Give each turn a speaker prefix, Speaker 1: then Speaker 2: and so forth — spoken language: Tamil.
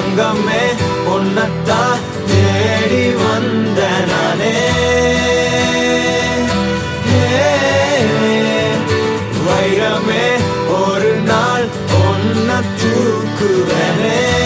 Speaker 1: தங்கமே உன்னத்தான் தேடி வந்த நானே வைரமே ஒரு நாள் ஒன்ன தூக்குவனே